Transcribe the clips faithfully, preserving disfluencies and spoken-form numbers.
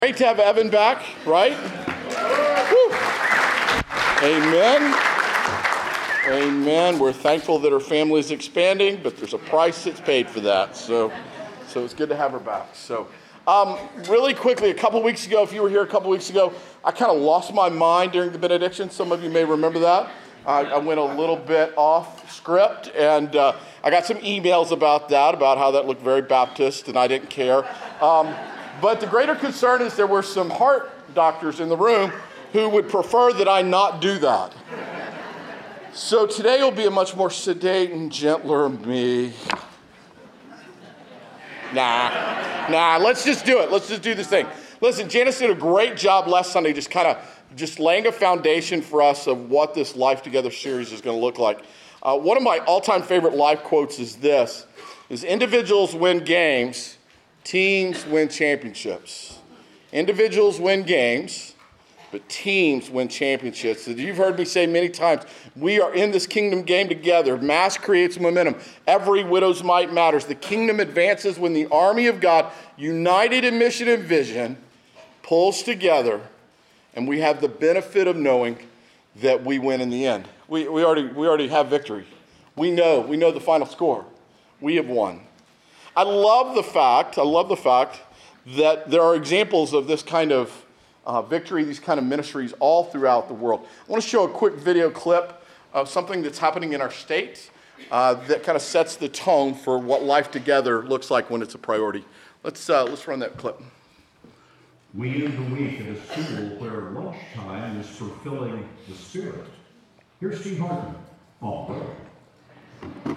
Great to have Evan back, right? Woo. Amen. Amen. We're thankful that her family is expanding, but there's a price that's paid for that. So, so it's good to have her back. So, um, really quickly, a couple weeks ago, if you were here a couple weeks ago, I kind of lost my mind during the benediction. Some of you may remember that. I, I went a little bit off script, and uh, I got some emails about that, about how that looked very Baptist, and I didn't care. Um, But the greater concern is there were some heart doctors in the room who would prefer that I not do that. So today will be a much more sedate and gentler me. Nah, nah, let's just do it. Let's just do this thing. Listen, Janice did a great job last Sunday just kind of just laying a foundation for us of what this Life Together series is going to look like. Uh, one of my all-time favorite life quotes is this, is individuals win games, teams win championships. Individuals win games, but teams win championships. As you've heard me say many times, we are in this kingdom game together. Mass creates momentum. Every widow's mite matters. The kingdom advances when the army of God, united in mission and vision, pulls together, and we have the benefit of knowing that we win in the end. We, we, already, we already have victory. We know. We know the final score. We have won. I love the fact, I love the fact that there are examples of this kind of uh, victory, these kind of ministries all throughout the world. I want to show a quick video clip of something that's happening in our state uh, that kind of sets the tone for what life together looks like when it's a priority. Let's, uh, let's run that clip. We end the week at a school where lunchtime is fulfilling the Spirit. Here's Steve Hartman on the road.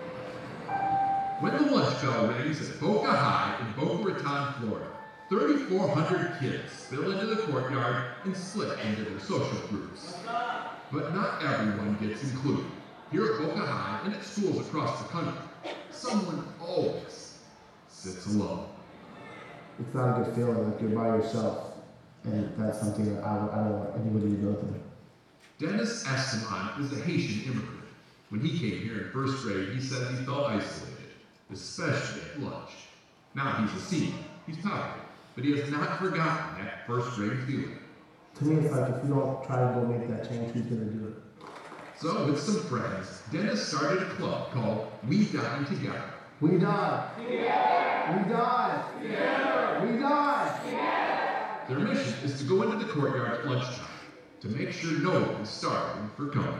When the lunch bell rings at Boca High in Boca Raton, Florida, thirty-four hundred kids spill into the courtyard and slip into their social groups. But not everyone gets included. Here at Boca High and at schools across the country, someone always sits alone. It's not a good feeling, like you're by yourself, and that's something that I, I don't want anybody to go through. Dennis Esteban is a Haitian immigrant. When he came here in first grade, he said he felt isolated, especially at lunch. Now he's a senior, he's proud, but he has not forgotten that first grade feeling. To me, it's like if you don't try to go make that change, who's going to do it? So with some friends, Dennis started a club called We Dine Together. We die. Together. We die. Together. We die. Together. Their mission is to go into the courtyard at lunchtime to make sure no one is starving for company.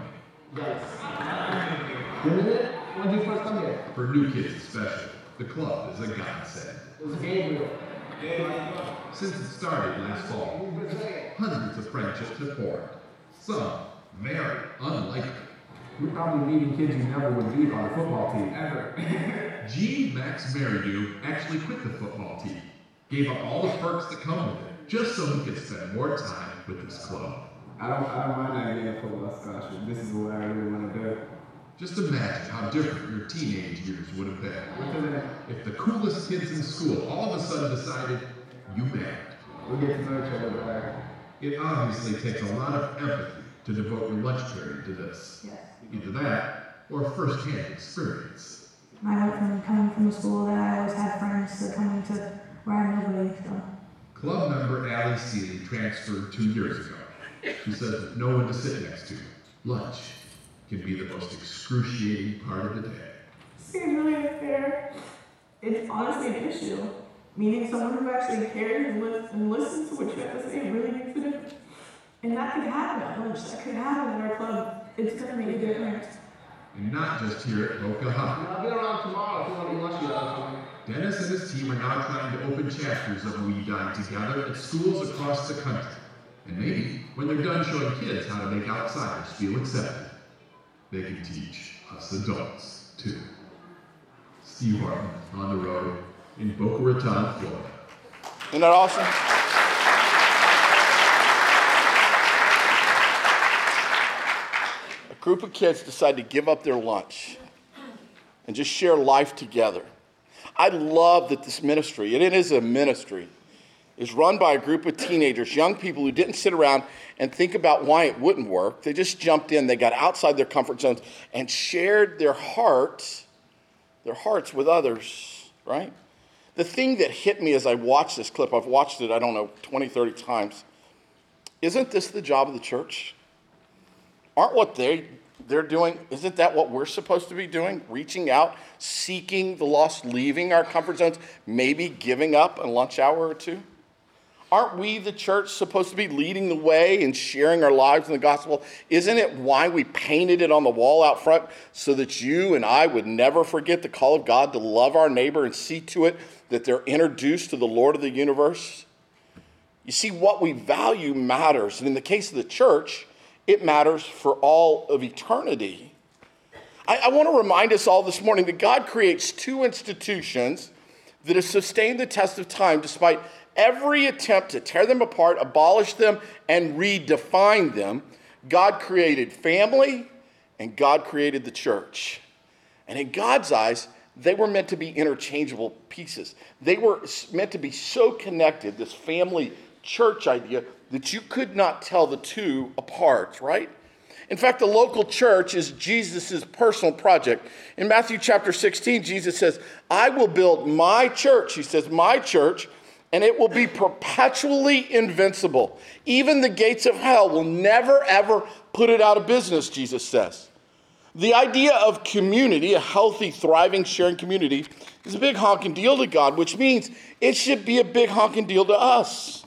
Yes. When did it? When did you first come here? For new kids especially, the club is a godsend. It was Gabriel. Since it started last fall, hundreds of friendships have formed. Some very unlikely. We're probably meeting kids you never would meet on a football team, ever. G. Max Meridew actually quit the football team, gave up all the perks that come with it, just so he could spend more time with his club. I don't, I don't mind that being a football scholarship. This is what I really want to do. Just imagine how different your teenage years would have been if the coolest kids in school all of a sudden decided you mattered. We'll get to know each other better. It obviously takes a lot of empathy to devote your lunch period to this. Yes. Either that or a first-hand experience. I went from coming from a school that I always had friends to coming to where I'm nobody. So. Club member Allie Seeley transferred two years ago. She says with no one to sit next to, lunch can be the most excruciating part of the day. It's really unfair. It's honestly an issue. Meeting someone who actually cares and, li- and listens to what you have to say really makes a difference. And that could happen at lunch. That could happen at our club. It's going to make a difference. And not just here at Boca High. I'll be around tomorrow if you want to lunch with us. Dennis and his team are now trying to open chapters of We Dine Together at schools across the country. And maybe, when they're done showing kids how to make outsiders feel accepted, they can teach us adults, too. Steve Hartman on the road in Boca Raton, Florida. Isn't that awesome? A group of kids decide to give up their lunch and just share life together. I love that this ministry, and it is a ministry, is run by a group of teenagers, young people who didn't sit around and think about why it wouldn't work. They just jumped in, they got outside their comfort zones and shared their hearts, their hearts with others, right? the thing that hit me as I watched this clip, I've watched it, I don't know, twenty, thirty times. Isn't this the job of the church? Aren't what they, they're doing, isn't that what we're supposed to be doing? Reaching out, seeking the lost, leaving our comfort zones, maybe giving up a lunch hour or two? Aren't we, the church, supposed to be leading the way and sharing our lives in the gospel? Isn't it why we painted it on the wall out front? So that you and I would never forget the call of God to love our neighbor and see to it that they're introduced to the Lord of the universe? You see, what we value matters. And in the case of the church, it matters for all of eternity. I, I want to remind us all this morning that God creates two institutions that have sustained the test of time despite every attempt to tear them apart, abolish them, and redefine them. God created family, and God created the church. And in God's eyes, they were meant to be interchangeable pieces. They were meant to be so connected, this family church idea, that you could not tell the two apart, right? In fact, the local church is Jesus' personal project. In Matthew chapter sixteen, Jesus says, I will build my church. He says, my church, and it will be perpetually invincible. Even the gates of hell will never, ever put it out of business, Jesus says. The idea of community, a healthy, thriving, sharing community, is a big honking deal to God, which means it should be a big honking deal to us.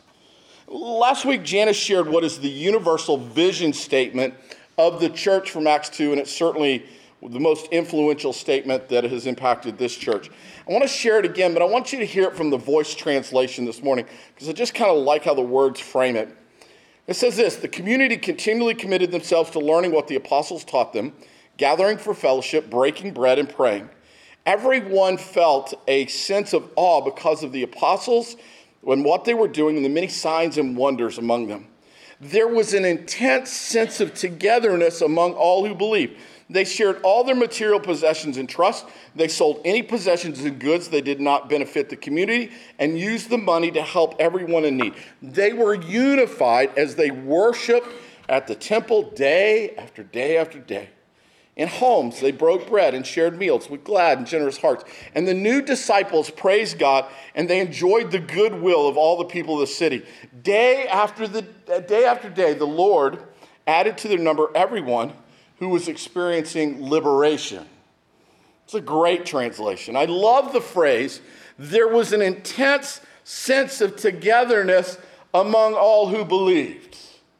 Last week, Janice shared what is the universal vision statement of the church from Acts two, and it's certainly the most influential statement that has impacted this church. I want to share it again, but I want you to hear it from the Voice translation this morning, because I just kind of like how the words frame it. It says this: the community continually committed themselves to learning what the apostles taught them, gathering for fellowship, breaking bread, and praying. Everyone felt a sense of awe because of the apostles and what they were doing and the many signs and wonders among them. There was an intense sense of togetherness among all who believed. They shared all their material possessions and trust. They sold any possessions and goods that did not benefit the community and used the money to help everyone in need. They were unified as they worshiped at the temple day after day after day. In homes, they broke bread and shared meals with glad and generous hearts. And the new disciples praised God, and they enjoyed the goodwill of all the people of the city. Day after the day after day, the Lord added to their number everyone who was experiencing liberation. It's a great translation. I love the phrase, there was an intense sense of togetherness among all who believed.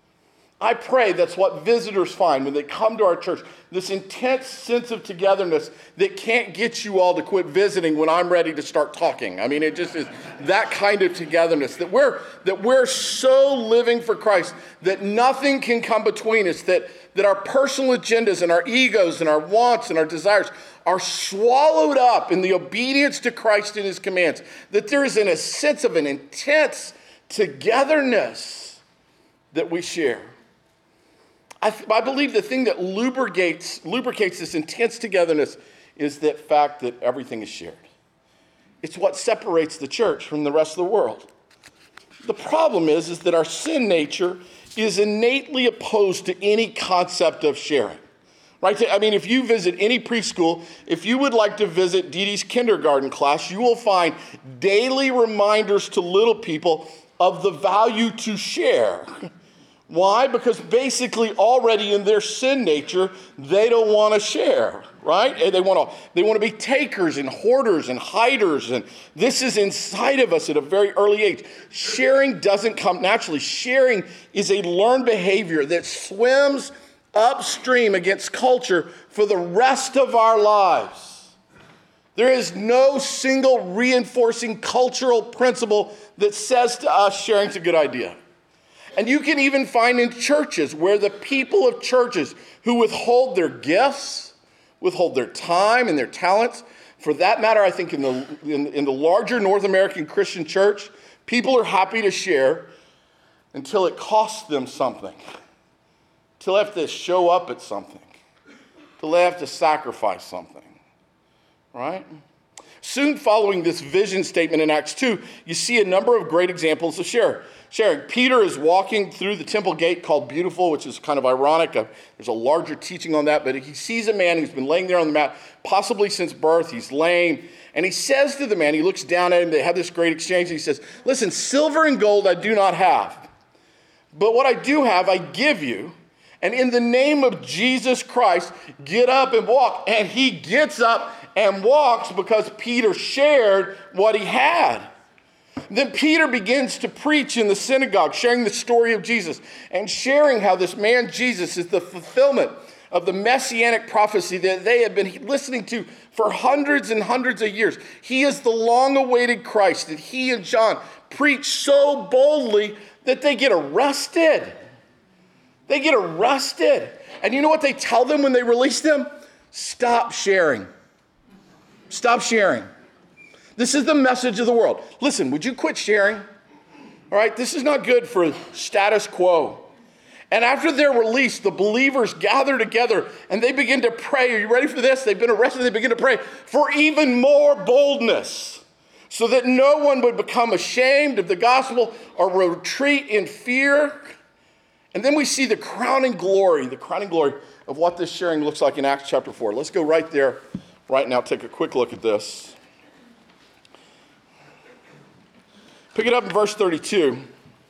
I pray that's what visitors find when they come to our church, this intense sense of togetherness that can't get you all to quit visiting when I'm ready to start talking. I mean, it just is that kind of togetherness, that we're, that we're so living for Christ that nothing can come between us, that, that our personal agendas and our egos and our wants and our desires are swallowed up in the obedience to Christ and his commands, that there is in a sense of an intense togetherness that we share. I, th- I believe the thing that lubricates, lubricates this intense togetherness is that fact that everything is shared. It's what separates the church from the rest of the world. The problem is, is that our sin nature is innately opposed to any concept of sharing. Right? I mean, if you visit any preschool, if you would like to visit Dee Dee's kindergarten class, you will find daily reminders to little people of the value to share. Why? Because basically already in their sin nature, they don't want to share, right? And they want to they want to be takers and hoarders and hiders, and this is inside of us at a very early age. Sharing doesn't come naturally. Sharing is a learned behavior that swims upstream against culture for the rest of our lives. There is no single reinforcing cultural principle that says to us sharing's a good idea. And you can even find in churches where the people of churches who withhold their gifts, withhold their time and their talents. For that matter, I think in the, in, in the larger North American Christian church, people are happy to share until it costs them something. Until they have to show up at something. Until they have to sacrifice something. Right? Soon following this vision statement in Acts two, you see a number of great examples of share. sharing. Peter is walking through the temple gate called Beautiful, which is kind of ironic. Uh, there's a larger teaching on that, but he sees a man who's been laying there on the mat, possibly since birth. He's lame. And he says to the man, he looks down at him, they have this great exchange. He says, listen, silver and gold I do not have, but what I do have, I give you. And in the name of Jesus Christ, get up and walk. And he gets up and walks because Peter shared what he had. Then Peter begins to preach in the synagogue, sharing the story of Jesus and sharing how this man Jesus is the fulfillment of the messianic prophecy that they had been listening to for hundreds and hundreds of years. He is the long-awaited Christ that he and John preach so boldly that they get arrested. They get arrested. And you know what they tell them when they release them? Stop sharing. Stop sharing. This is the message of the world. Listen, would you quit sharing? All right, this is not good for status quo. And after they're released, the believers gather together and they begin to pray. Are you ready for this? They've been arrested. They begin to pray for even more boldness so that no one would become ashamed of the gospel or retreat in fear. And then we see the crowning glory, the crowning glory of what this sharing looks like in Acts chapter four. Let's go right there, right now, take a quick look at this. Pick it up in verse thirty-two.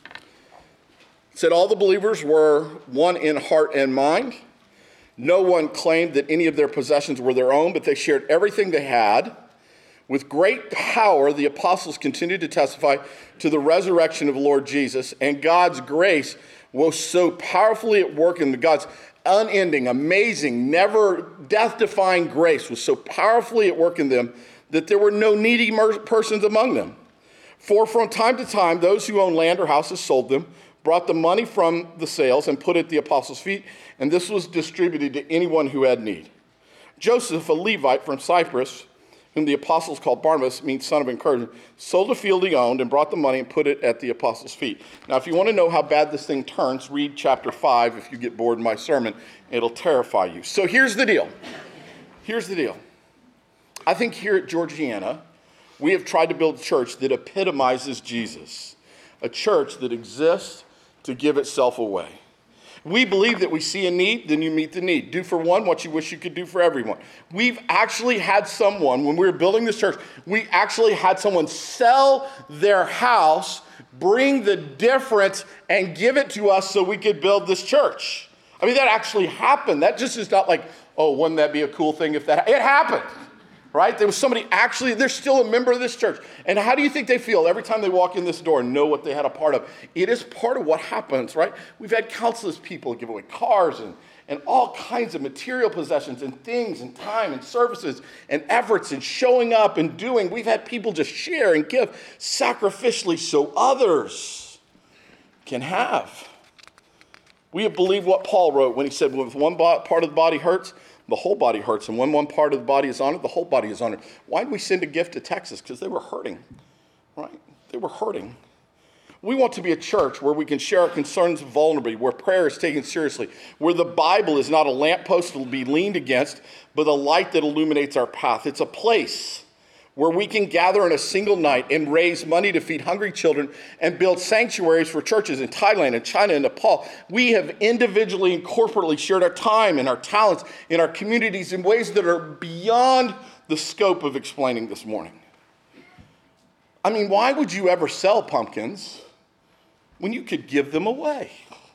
It said, all the believers were one in heart and mind. No one claimed that any of their possessions were their own, but they shared everything they had. With great power, the apostles continued to testify to the resurrection of the Lord Jesus, and God's grace was so powerfully at work in the God's unending, amazing, never death-defying grace was so powerfully at work in them that there were no needy mer- persons among them. For from time to time, those who owned land or houses sold them, brought the money from the sales and put it at the apostles' feet, and this was distributed to anyone who had need. Joseph, a Levite from Cyprus, whom the apostles called Barnabas, means son of encouragement, sold a field he owned and brought the money and put it at the apostles' feet. Now, if you want to know how bad this thing turns, read chapter five. If you get bored in my sermon, it'll terrify you. So here's the deal. Here's the deal. I think here at Georgiana, we have tried to build a church that epitomizes Jesus, a church that exists to give itself away. We believe that we see a need, then you meet the need. Do for one what you wish you could do for everyone. We've actually had someone, when we were building this church, we actually had someone sell their house, bring the difference, and give it to us so we could build this church. I mean, that actually happened. That just is not like, oh, wouldn't that be a cool thing if that, it happened. Right? There was somebody actually, they're still a member of this church. And how do you think they feel every time they walk in this door and know what they had a part of? It is part of what happens, right? We've had countless people give away cars and, and all kinds of material possessions and things and time and services and efforts and showing up and doing. We've had people just share and give sacrificially so others can have. We have believed what Paul wrote when he said, when one part of the body hurts, the whole body hurts, and when one part of the body is honored, the whole body is honored. Why did we send a gift to Texas? Because they were hurting, right? They were hurting. We want to be a church where we can share our concerns vulnerably, where prayer is taken seriously, where the Bible is not a lamppost to be leaned against, but a light that illuminates our path. It's a place where we can gather in a single night and raise money to feed hungry children and build sanctuaries for churches in Thailand and China and Nepal. We have individually and corporately shared our time and our talents in our communities in ways that are beyond the scope of explaining this morning. I mean, why would you ever sell pumpkins when you could give them away?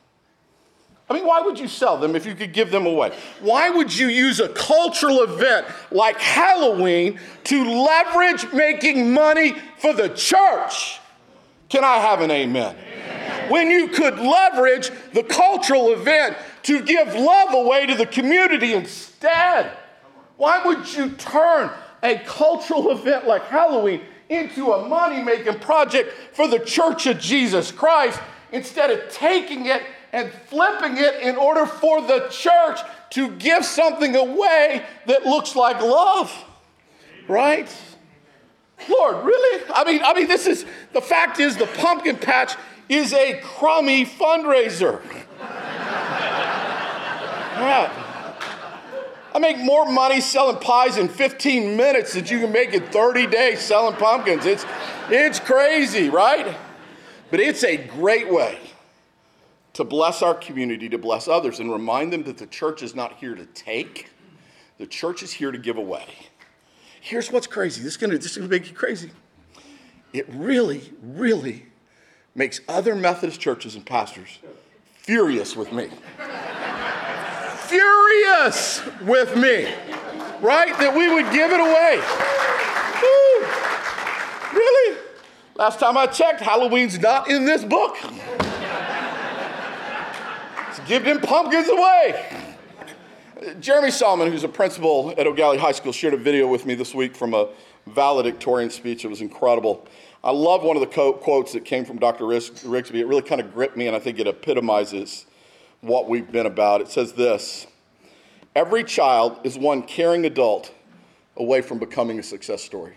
I mean, why would you sell them if you could give them away? Why would you use a cultural event like Halloween to leverage making money for the church? Can I have an amen? Amen. When you could leverage the cultural event to give love away to the community instead. Why would you turn a cultural event like Halloween into a money-making project for the Church of Jesus Christ instead of taking it and flipping it in order for the church to give something away that looks like love, right? Lord, really? I mean, I mean, this is, the fact is the pumpkin patch is a crummy fundraiser. All right. I make more money selling pies in fifteen minutes than you can make in thirty days selling pumpkins. It's, it's crazy, right? But it's a great way to bless our community, to bless others, and remind them that the church is not here to take. The church is here to give away. Here's what's crazy. This is going to, this is going to make you crazy. It really, really makes other Methodist churches and pastors furious with me. Furious with me, right? That we would give it away. Woo. Really? Last time I checked, Halloween's not in this book. So give them pumpkins away. Jeremy Solomon, who's a principal at O'Galley High School, shared a video with me this week from a valedictorian speech. It was incredible. I love one of the co- quotes that came from Doctor Rigsby. It really kind of gripped me, and I think it epitomizes what we've been about. It says this: every child is one caring adult away from becoming a success story.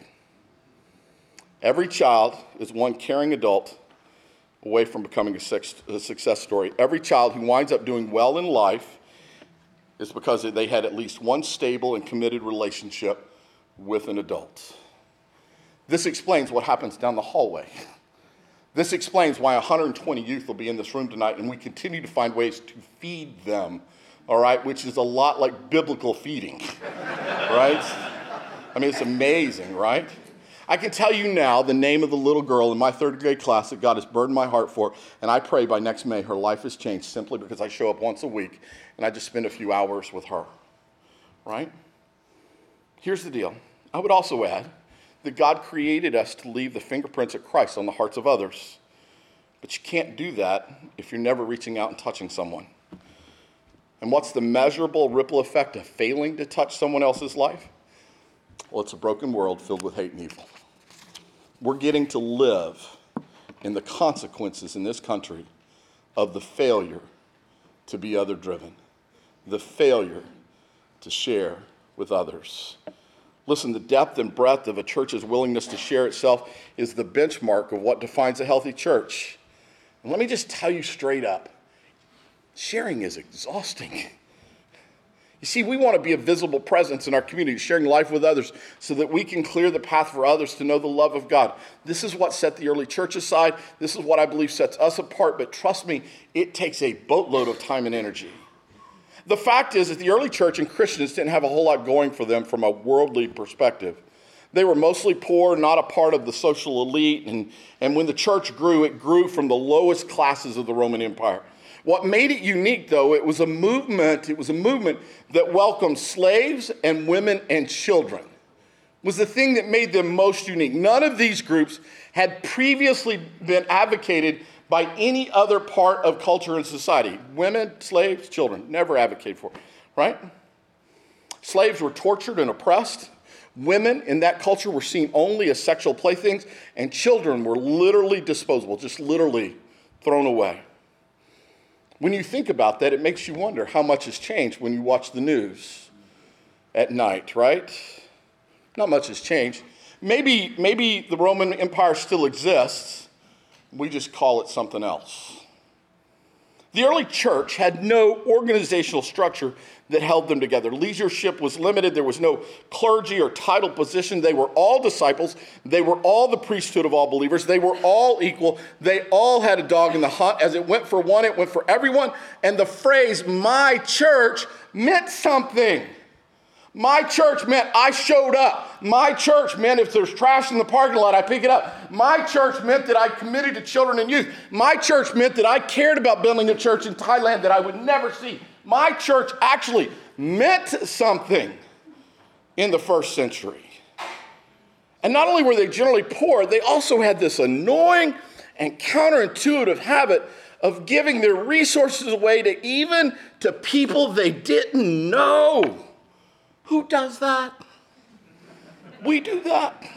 Every child is one caring adult away from becoming a, sex, a success story. Every child who winds up doing well in life is because they had at least one stable and committed relationship with an adult. This explains what happens down the hallway. This explains why one hundred twenty youth will be in this room tonight, and we continue to find ways to feed them, all right, which is a lot like biblical feeding, right? I mean, it's amazing, right? I can tell you now the name of the little girl in my third grade class that God has burdened my heart for, and I pray by next May her life has changed simply because I show up once a week and I just spend a few hours with her, right? Here's the deal. I would also add that God created us to leave the fingerprints of Christ on the hearts of others, but you can't do that if you're never reaching out and touching someone. And what's the measurable ripple effect of failing to touch someone else's life? Well, it's a broken world filled with hate and evil. We're getting to live in the consequences in this country of the failure to be other-driven, the failure to share with others. Listen, the depth and breadth of a church's willingness to share itself is the benchmark of what defines a healthy church. And let me just tell you straight up, sharing is exhausting. You see, we want to be a visible presence in our community, sharing life with others so that we can clear the path for others to know the love of God. This is what set the early church aside. This is what I believe sets us apart. But trust me, it takes a boatload of time and energy. The fact is that the early church and Christians didn't have a whole lot going for them from a worldly perspective. They were mostly poor, not a part of the social elite. And, and when the church grew, it grew from the lowest classes of the Roman Empire. What made it unique, though, it was a movement, it was a movement that welcomed slaves and women and children. It was the thing that made them most unique. None of these groups had previously been advocated by any other part of culture and society. Women, slaves, children, never advocated for it, right? Slaves were tortured and oppressed. Women in that culture were seen only as sexual playthings, and children were literally disposable, just literally thrown away. When you think about that, it makes you wonder how much has changed when you watch the news at night, right? Not much has changed. Maybe, maybe the Roman Empire still exists. We just call it something else. The early church had no organizational structure that held them together. Leadership was limited. There was no clergy or title position. They were all disciples. They were all the priesthood of all believers. They were all equal. They all had a dog in the hunt. As it went for one, it went for everyone. And the phrase, my church, meant something. My church meant I showed up. My church meant if there's trash in the parking lot, I pick it up. My church meant that I committed to children and youth. My church meant that I cared about building a church in Thailand that I would never see. My church actually meant something in the first century. And not only were they generally poor, they also had this annoying and counterintuitive habit of giving their resources away to even to people they didn't know. Who does that? We do that.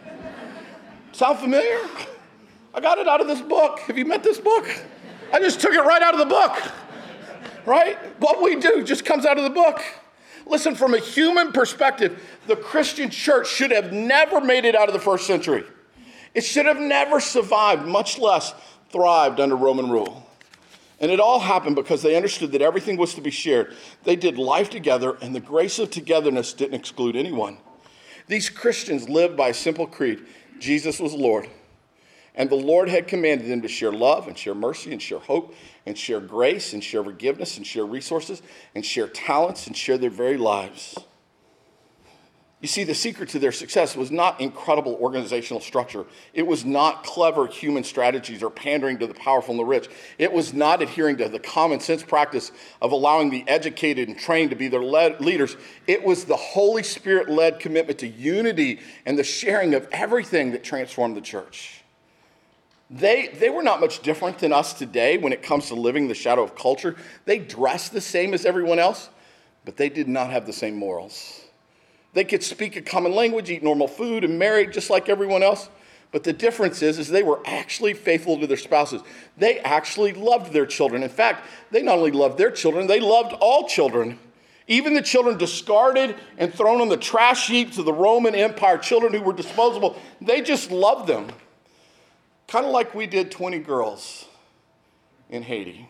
Sound familiar? I got it out of this book. Have you met this book? I just took it right out of the book. Right? What we do just comes out of the book. Listen, from a human perspective, the Christian church should have never made it out of the first century. It should have never survived, much less thrived under Roman rule. And it all happened because they understood that everything was to be shared. They did life together, and the grace of togetherness didn't exclude anyone. These Christians lived by a simple creed: Jesus was Lord. And the Lord had commanded them to share love and share mercy and share hope and share grace and share forgiveness and share resources and share talents and share their very lives. You see, the secret to their success was not incredible organizational structure. It was not clever human strategies or pandering to the powerful and the rich. It was not adhering to the common sense practice of allowing the educated and trained to be their lead leaders. It was the Holy Spirit-led commitment to unity and the sharing of everything that transformed the church. They, they were not much different than us today when it comes to living the shadow of culture. They dressed the same as everyone else, but they did not have the same morals. They could speak a common language, eat normal food, and marry just like everyone else. But the difference is, is they were actually faithful to their spouses. They actually loved their children. In fact, they not only loved their children, they loved all children. Even the children discarded and thrown on the trash heaps of the Roman Empire, children who were disposable, they just loved them. Kind of like we did twenty girls in Haiti.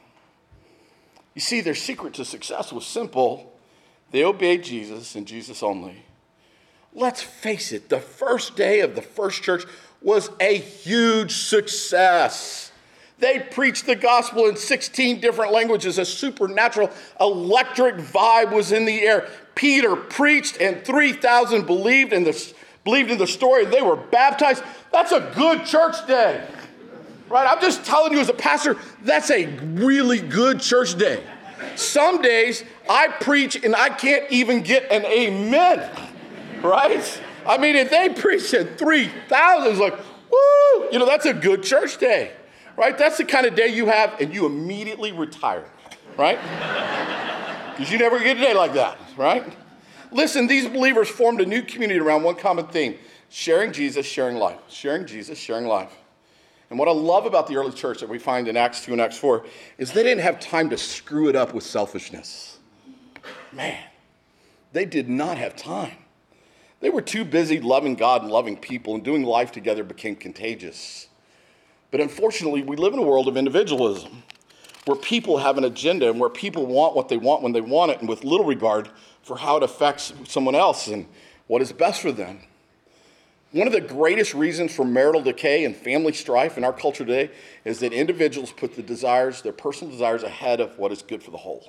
You see, their secret to success was simple. They obeyed Jesus and Jesus only. Let's face it, the first day of the first church was a huge success. They preached the gospel in sixteen different languages. A supernatural, electric vibe was in the air. Peter preached and three thousand believed in the, believed in the story. They were baptized. That's a good church day, right? I'm just telling you as a pastor, that's a really good church day. Some days I preach and I can't even get an amen, right? I mean, if they preach at three thousand, it's like, woo, you know, that's a good church day, right? That's the kind of day you have and you immediately retire, right? Because you never get a day like that, right? Listen, these believers formed a new community around one common theme: sharing Jesus, sharing life. Sharing Jesus, sharing life. And what I love about the early church that we find in Acts two and Acts four is they didn't have time to screw it up with selfishness. Man, they did not have time. They were too busy loving God and loving people, and doing life together became contagious. But unfortunately, we live in a world of individualism, where people have an agenda and where people want what they want when they want it, and with little regard for how it affects someone else and what is best for them. One of the greatest reasons for marital decay and family strife in our culture today is that individuals put the desires, their personal desires, ahead of what is good for the whole.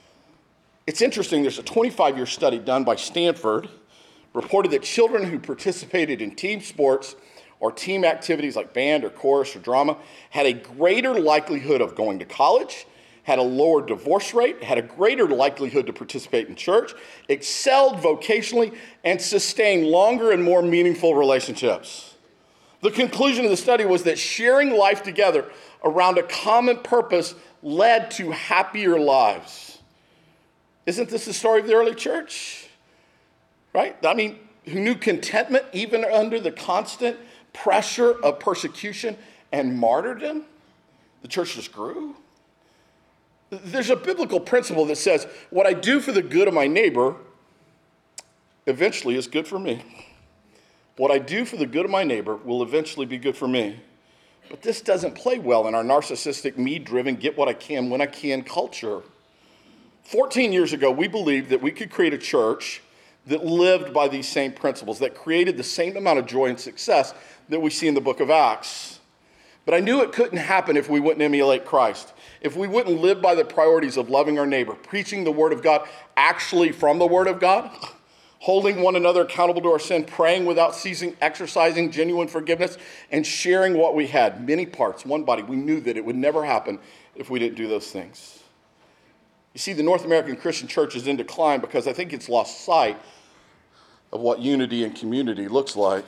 It's interesting, there's a twenty-five year study done by Stanford, reported that children who participated in team sports or team activities like band or chorus or drama had a greater likelihood of going to college, had a lower divorce rate, had a greater likelihood to participate in church, excelled vocationally, and sustained longer and more meaningful relationships. The conclusion of the study was that sharing life together around a common purpose led to happier lives. Isn't this the story of the early church? Right? I mean, who knew contentment even under the constant pressure of persecution and martyrdom? The church just grew. There's a biblical principle that says, what I do for the good of my neighbor eventually is good for me. What I do for the good of my neighbor will eventually be good for me. But this doesn't play well in our narcissistic, me-driven, get what I can when I can culture. fourteen years ago, we believed that we could create a church that lived by these same principles, that created the same amount of joy and success that we see in the book of Acts. But I knew it couldn't happen if we wouldn't emulate Christ, if we wouldn't live by the priorities of loving our neighbor, preaching the word of God actually from the word of God, holding one another accountable to our sin, praying without ceasing, exercising genuine forgiveness, and sharing what we had, many parts, one body. We knew that it would never happen if we didn't do those things. You see, the North American Christian church is in decline because I think it's lost sight of what unity and community looks like.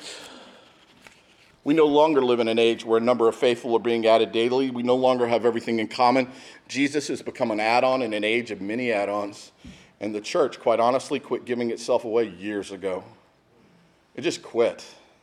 We no longer live in an age where a number of faithful are being added daily. We no longer have everything in common. Jesus has become an add-on in an age of many add-ons. And the church, quite honestly, quit giving itself away years ago. It just quit.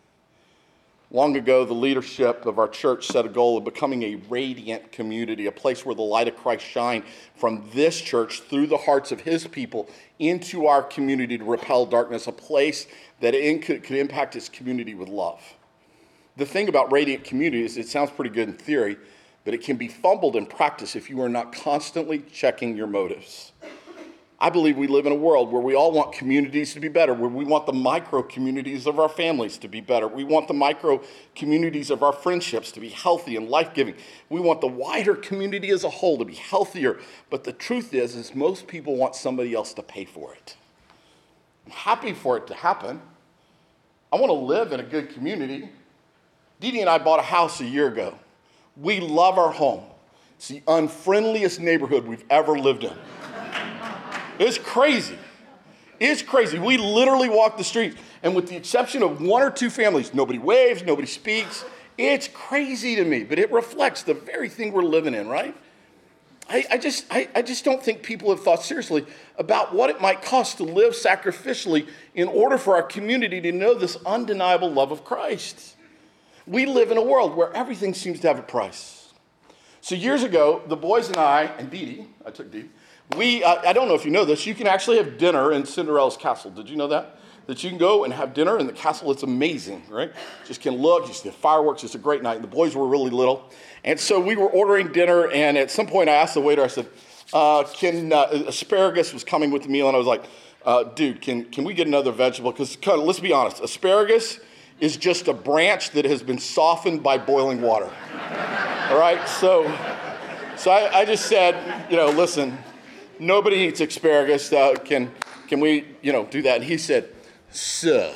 Long ago, the leadership of our church set a goal of becoming a radiant community, a place where the light of Christ shine from this church through the hearts of his people into our community to repel darkness, a place that in could, could impact its community with love. The thing about radiant community is it sounds pretty good in theory, but it can be fumbled in practice if you are not constantly checking your motives. I believe we live in a world where we all want communities to be better, where we want the micro communities of our families to be better. We want the micro communities of our friendships to be healthy and life-giving. We want the wider community as a whole to be healthier. But the truth is, is most people want somebody else to pay for it. I'm happy for it to happen. I want to live in a good community. Dee Dee and I bought a house a year ago. We love our home. It's the unfriendliest neighborhood we've ever lived in. It's crazy. It's crazy. We literally walk the streets, and with the exception of one or two families, nobody waves, nobody speaks. It's crazy to me, but it reflects the very thing we're living in, right? I, I just I, I just don't think people have thought seriously about what it might cost to live sacrificially in order for our community to know this undeniable love of Christ. We live in a world where everything seems to have a price. So years ago, the boys and I, and Dee Dee, I took Dee, we, uh, I don't know if you know this, you can actually have dinner in Cinderella's castle. Did you know that? That you can go and have dinner in the castle. It's amazing, right? Just can look, you see the fireworks. It's a great night. The boys were really little. And so we were ordering dinner, and at some point I asked the waiter, I said, uh, can, uh, asparagus was coming with the meal, and I was like, uh, dude, can, can we get another vegetable? Because let's be honest, asparagus is just a branch that has been softened by boiling water. All right? So, so I, I just said, you know, listen, nobody eats asparagus. Uh, can can we, you know, do that? And he said, sir,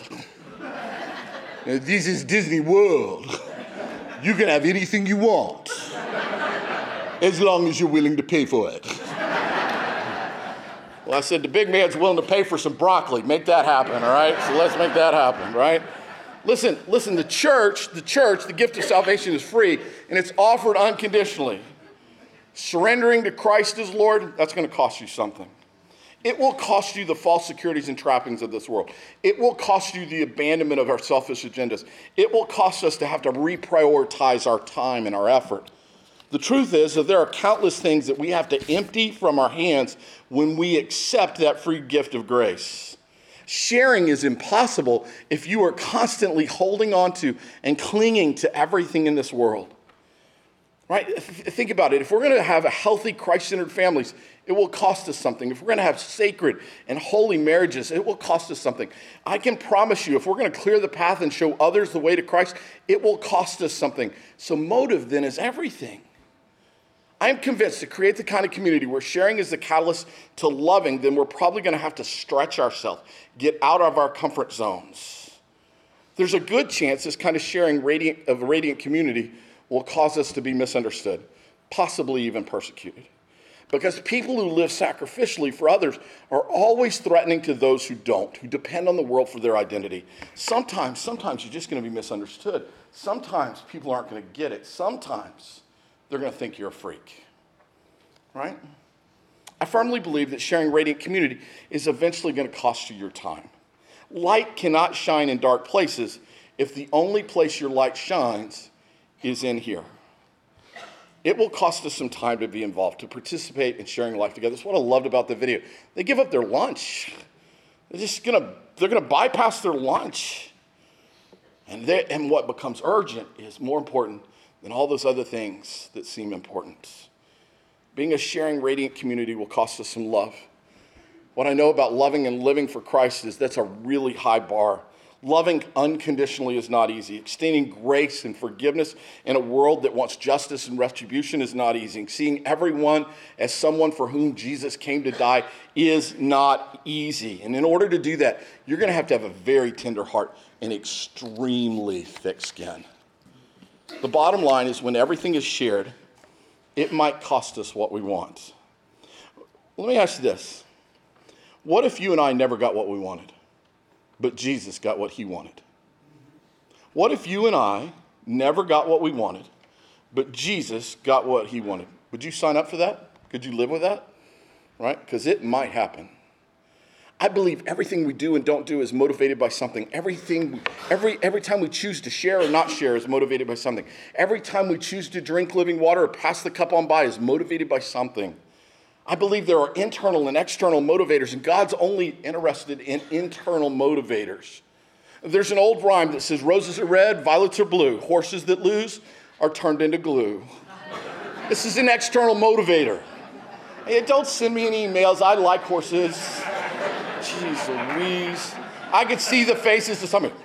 this is Disney World. You can have anything you want as long as you're willing to pay for it. Well, I said, the big man's willing to pay for some broccoli. Make that happen, all right? So let's make that happen, right? Listen, listen, the church, the church, the gift of salvation is free, and it's offered unconditionally. Surrendering to Christ as Lord, that's going to cost you something. It will cost you the false securities and trappings of this world. It will cost you the abandonment of our selfish agendas. It will cost us to have to reprioritize our time and our effort. The truth is that there are countless things that we have to empty from our hands when we accept that free gift of grace. Sharing is impossible if you are constantly holding on to and clinging to everything in this world. Right? Think about it. If we're going to have a healthy, Christ-centered families, it will cost us something. If we're going to have sacred and holy marriages, it will cost us something. I can promise you, if we're going to clear the path and show others the way to Christ, it will cost us something. So motive then is everything. I am convinced to create the kind of community where sharing is the catalyst to loving, then we're probably going to have to stretch ourselves, get out of our comfort zones. There's a good chance this kind of sharing radiant, of a radiant community will cause us to be misunderstood, possibly even persecuted. Because people who live sacrificially for others are always threatening to those who don't, who depend on the world for their identity. Sometimes, sometimes you're just going to be misunderstood. Sometimes people aren't going to get it. Sometimes they're going to think you're a freak, right? I firmly believe that sharing radiant community is eventually going to cost you your time. Light cannot shine in dark places if the only place your light shines is in here. It will cost us some time to be involved, to participate in sharing life together. That's what I loved about the video. They give up their lunch. They're just gonna, they're gonna bypass their lunch. And, they, and what becomes urgent is more important than all those other things that seem important. Being a sharing, radiant community will cost us some love. What I know about loving and living for Christ is that's a really high bar. Loving unconditionally is not easy. Extending grace and forgiveness in a world that wants justice and retribution is not easy. Seeing everyone as someone for whom Jesus came to die is not easy. And in order to do that, you're going to have to have a very tender heart and extremely thick skin. The bottom line is when everything is shared, it might cost us what we want. Let me ask you this. What if you and I never got what we wanted, but Jesus got what he wanted? What if you and I never got what we wanted, but Jesus got what he wanted? Would you sign up for that? Could you live with that? Right? Because it might happen. I believe everything we do and don't do is motivated by something. Everything, every, every time we choose to share or not share is motivated by something. Every time we choose to drink living water or pass the cup on by is motivated by something. I believe there are internal and external motivators, and God's only interested in internal motivators. There's an old rhyme that says, roses are red, violets are blue. Horses that lose are turned into glue. This is an external motivator. Hey, don't send me any emails. I like horses. Jeez Louise. I could see the faces of somebody.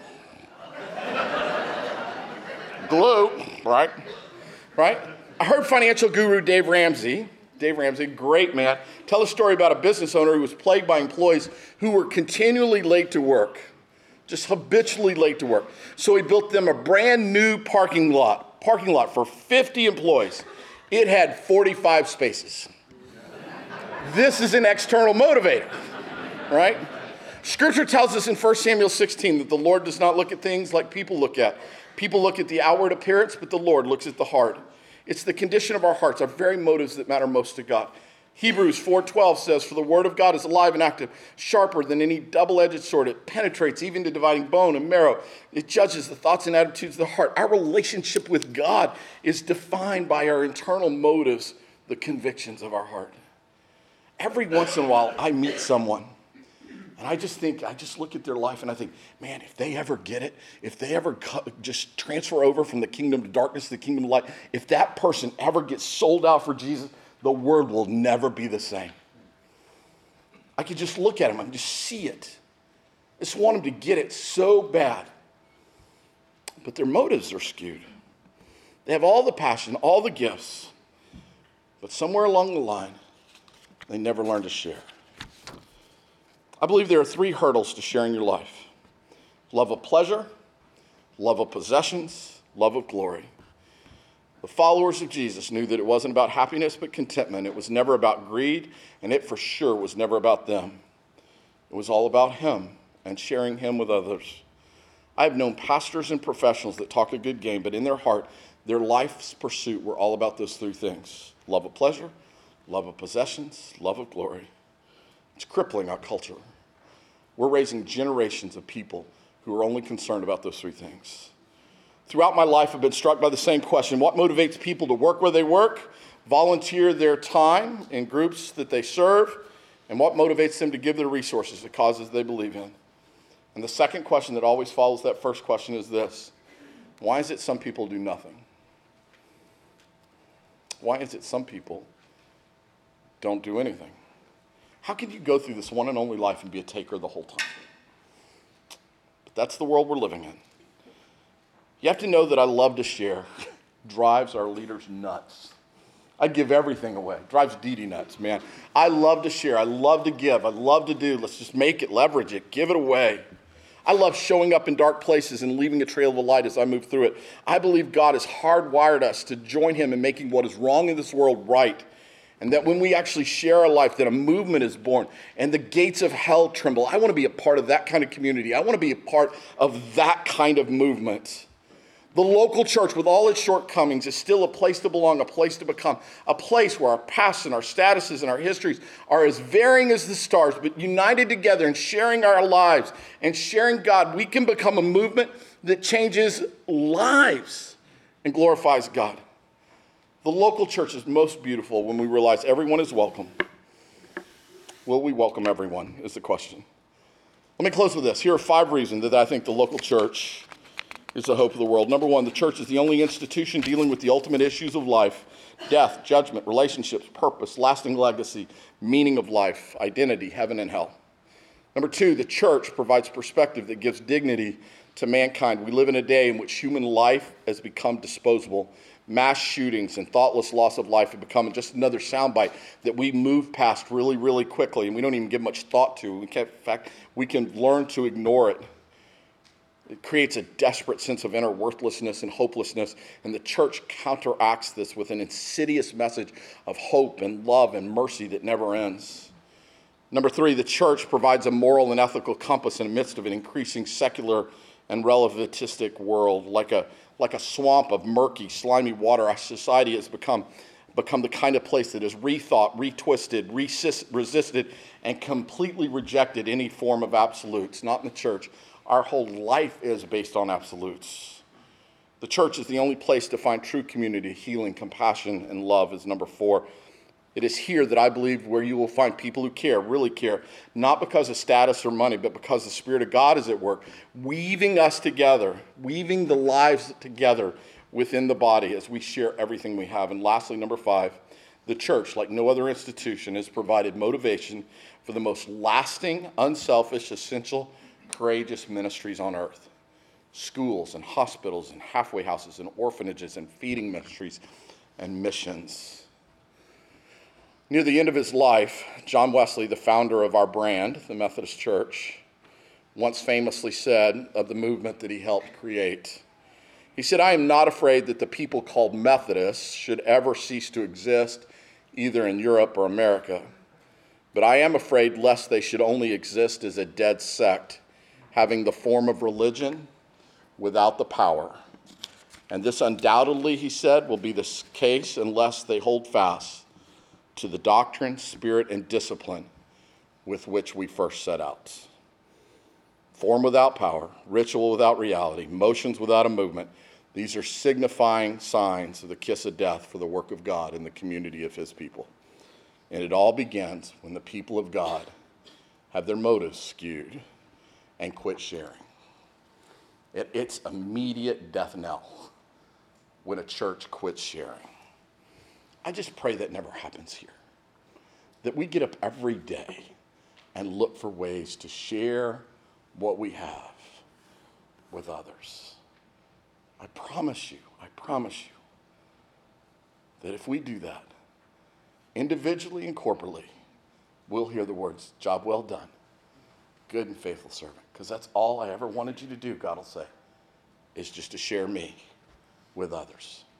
Glue, right? Right? I heard financial guru Dave Ramsey, Dave Ramsey, great man, tell a story about a business owner who was plagued by employees who were continually late to work, just habitually late to work. So he built them a brand new parking lot, parking lot for fifty employees. It had forty-five spaces. This is an external motivator, right? Scripture tells us in First Samuel sixteen that the Lord does not look at things like people look at. People look at the outward appearance, but the Lord looks at the heart. It's the condition of our hearts, our very motives that matter most to God. Hebrews four twelve says, "For the word of God is alive and active, sharper than any double-edged sword. It penetrates even to dividing bone and marrow. It judges the thoughts and attitudes of the heart." Our relationship with God is defined by our internal motives, the convictions of our heart. Every once in a while, I meet someone, and I just think, I just look at their life, and I think, man, if they ever get it, if they ever just transfer over from the kingdom to darkness to the kingdom of light, if that person ever gets sold out for Jesus, the world will never be the same. I could just look at them, I can just see it. I just want them to get it so bad. But their motives are skewed. They have all the passion, all the gifts, but somewhere along the line, they never learn to share. I believe there are three hurdles to sharing your life: love of pleasure, love of possessions, love of glory. The followers of Jesus knew that it wasn't about happiness but contentment. It was never about greed, and it for sure was never about them. It was all about him and sharing him with others. I have known pastors and professionals that talk a good game, but in their heart, their life's pursuit were all about those three things: love of pleasure, love of possessions, love of glory. It's crippling our culture. We're raising generations of people who are only concerned about those three things. Throughout my life, I've been struck by the same question: what motivates people to work where they work, volunteer their time in groups that they serve, and what motivates them to give their resources to causes they believe in? And the second question that always follows that first question is this: why is it some people do nothing? Why is it some people don't do anything? How can you go through this one and only life and be a taker the whole time? But that's the world we're living in. You have to know that I love to share. Drives our leaders nuts. I'd give everything away. Drives Dee Dee nuts, man. I love to share. I love to give. I love to do. Let's just make it, leverage it, give it away. I love showing up in dark places and leaving a trail of light as I move through it. I believe God has hardwired us to join him in making what is wrong in this world right. And that when we actually share our life, that a movement is born and the gates of hell tremble. I want to be a part of that kind of community. I want to be a part of that kind of movement. The local church, with all its shortcomings, is still a place to belong, a place to become, a place where our pasts and our statuses and our histories are as varying as the stars, but united together and sharing our lives and sharing God, we can become a movement that changes lives and glorifies God. The local church is most beautiful when we realize everyone is welcome. Will we welcome everyone is the question. Let me close with this. Here are five reasons that I think the local church is the hope of the world. Number one, the church is the only institution dealing with the ultimate issues of life: death, judgment, relationships, purpose, lasting legacy, meaning of life, identity, heaven and hell. Number two, the church provides perspective that gives dignity to mankind. We live in a day in which human life has become disposable. Mass shootings and thoughtless loss of life have become just another soundbite that we move past really, really quickly, and we don't even give much thought to. We can't, in fact, we can learn to ignore it. It creates a desperate sense of inner worthlessness and hopelessness, and the church counteracts this with an insidious message of hope and love and mercy that never ends. Number three, the church provides a moral and ethical compass in the midst of an increasing secular and relativistic world. Like a like a swamp of murky, slimy water, our society has become, become the kind of place that has rethought, retwisted, resist, resisted, and completely rejected any form of absolutes. Not in the church. Our whole life is based on absolutes. The church is the only place to find true community, healing, compassion, and love is number four. It is here that I believe where you will find people who care, really care, not because of status or money, but because the Spirit of God is at work, weaving us together, weaving the lives together within the body as we share everything we have. And lastly, number five, The church, like no other institution, has provided motivation for the most lasting, unselfish, essential, courageous ministries on earth. Schools and hospitals and halfway houses and orphanages and feeding ministries and missions. Near the end of his life, John Wesley, the founder of our brand, the Methodist Church, once famously said of the movement that he helped create, he said, "I am not afraid that the people called Methodists should ever cease to exist, either in Europe or America. But I am afraid lest they should only exist as a dead sect, having the form of religion without the power. And this undoubtedly," he said, "will be the case unless they hold fast to the doctrine, spirit, and discipline with which we first set out. Form without power, ritual without reality, motions without a movement. These are signifying signs of the kiss of death for the work of God in the community of his people. And it all begins when the people of God have their motives skewed and quit sharing." It, it's immediate death knell when a church quits sharing. I just pray that never happens here. That we get up every day and look for ways to share what we have with others. I promise you, I promise you, that if we do that, individually and corporately, we'll hear the words, "Job well done, good and faithful servant." Because that's all I ever wanted you to do, God will say, is just to share me with others.